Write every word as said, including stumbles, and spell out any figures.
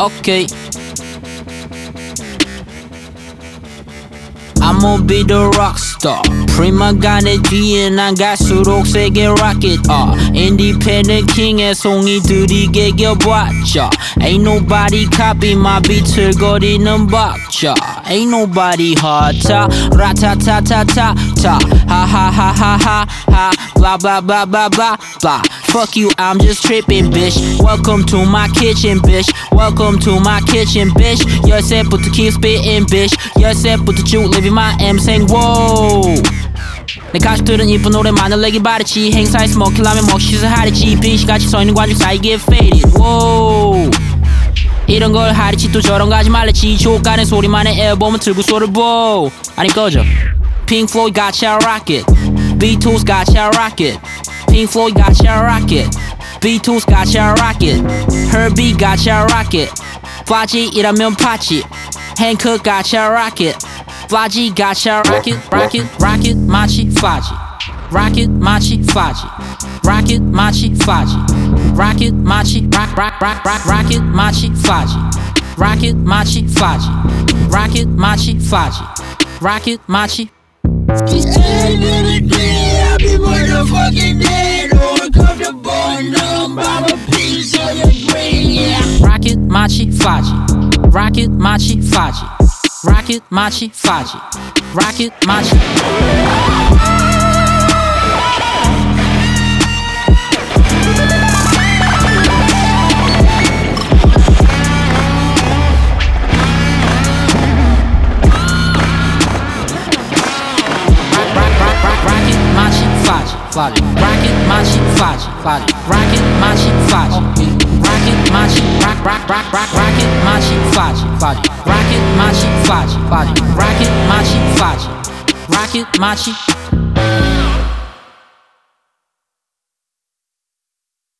Okay. I'ma be the rock star. 프리마 간의 뒤에 난 갈수록 세게 rocket. uh, Independent king 송이들이 개겨봤자 Ain't nobody copy my beat을 거리는 박자. Ain't nobody hata 라타타타타타 하하하하하하 blah blah blah blah blah blah. Fuck you, I'm just tripping, bitch. Welcome to my kitchen, bitch. Welcome to my kitchen, bitch. 열쇠부터 keep spitting, bitch. 열쇠부터 쭉 living my M saying whoa. 내 가족들은 이쁜 노래만을 내기 바랬지. 행사에서 먹히려면 먹시서 하랬지. 빈시같이 서있는 관중 사이 get faded. Whoa. 이런 걸 하랬지. 또 저런 거 하지 말랬지. 조가는 소리만의 앨범을 틀고 소리를 보. 아니 꺼져. Pink Floyd gotcha rocket. Beatles gotcha rocket. Pink Floyd gotcha rocket. Beatles gotcha rocket. Herbie gotcha rocket. 플라지이라면 파치. Hancock gotcha rocket. 플라지 gotcha rocket. Rocket rocket 마치 플라지. Rocket 마치 플라지. Rocket 마치 플라지. Rocket 마치 rock rock rock rock. Rocket 마치 플라지. Rocket 마치 플라지. Rocket 마치 플라지. Rocket 마치. Cause end of the day, I'll be motherfucking dead or uncomfortable, numb by a piece of your brain, yeah. Rocket 마치 플라지. Rocket 마치 플라지. Rocket 마치 플라지. Rocket 마치. Flogging. Rocket machi flogging. Flogging. Rocket machi flogging. Rocket machi rock rock rock rock. Rocket machi flogging. Flogging. Rocket machi flogging. Flogging. Rocket machi flogging. Rocket machi.